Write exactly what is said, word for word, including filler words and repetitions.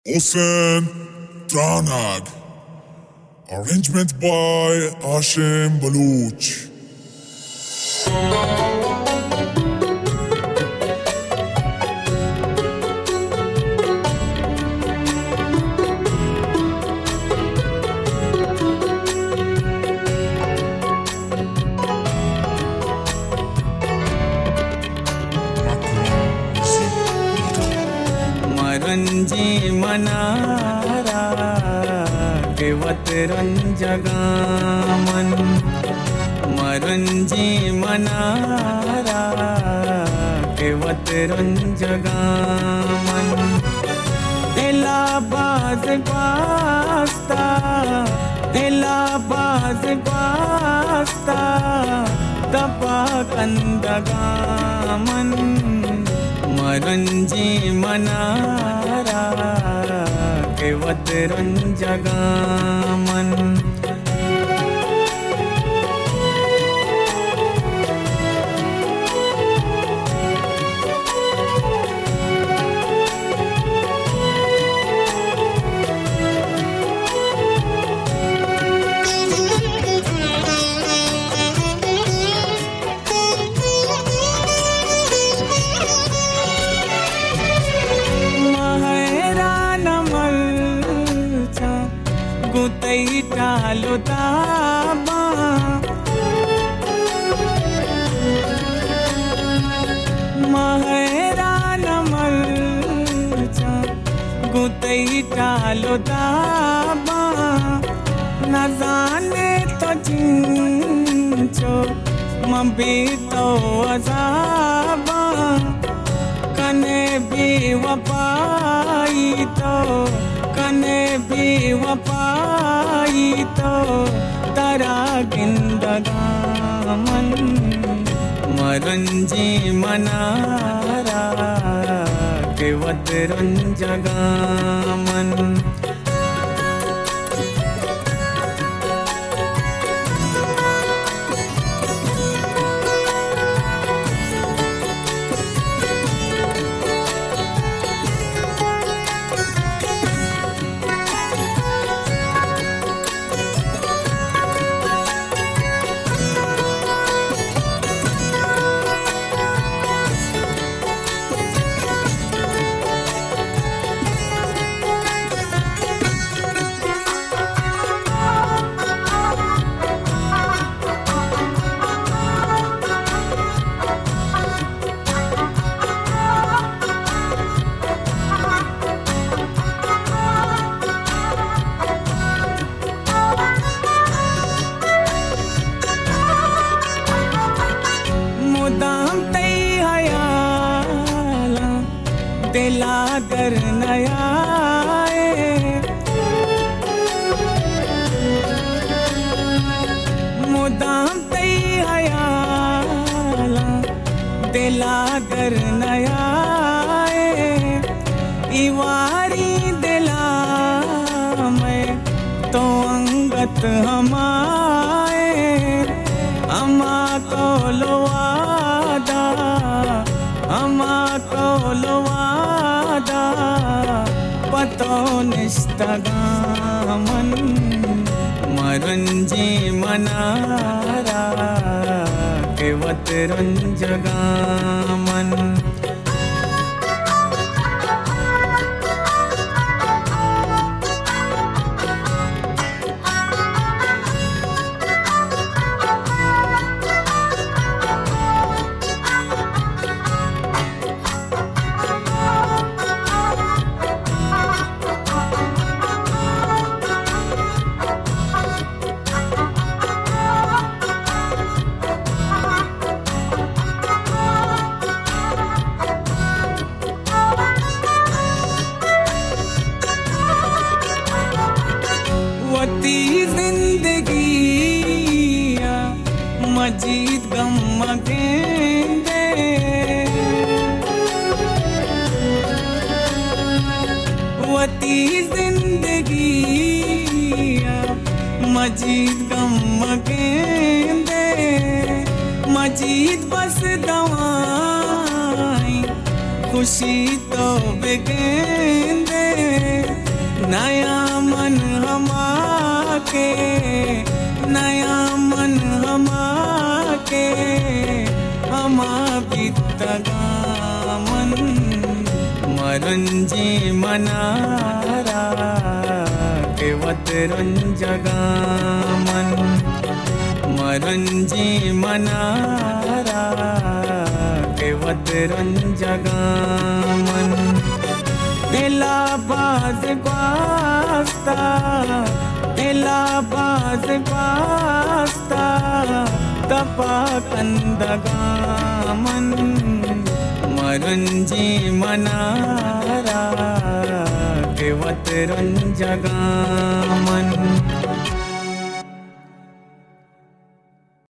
Hossein Tranag. Arrangement by Hashim Baluch. Ranji Mannara Kewat रंजगामन मरंजी Mannara Kewat रंजगामन दिला बाज pasta दिला बाज पास्ता तपा कंदगामन मरंजी मनारा केवत रंजगामन गुतई टालो दाबा महरा नमलचा गुतई टालो दाबा न जाने तो जिंचो मबी तो अजाबा कने भी वपाई तो कने भी वपाई तो तारा गिंदगामन मरंजी मनारा केवत रंजगामन दिला कर नया मुदाम तई हयाला दिला कर नया इवारी दिला में तो अंगत हमारे अमा को लोवादा अमा को लोवादा पतो निष्ठगामन मरंजी मनारा केवत रंजगामन जिंदगी मजीद गम गेंदे वती जिंदगी मजीद गम गेंदे मजीद बस दवाई खुशी तो बेगेंदे नया मन हमाके नया मन हमाके हमा बितगा मन मरंजी मनारा के वतरन जगा मन मरंजी मनारा के वतरन जगा मन दिला बाज पास्ता दिला बाज पास्ता तपा कंदगा मन मरंजी मनारा के वतरन जगा मन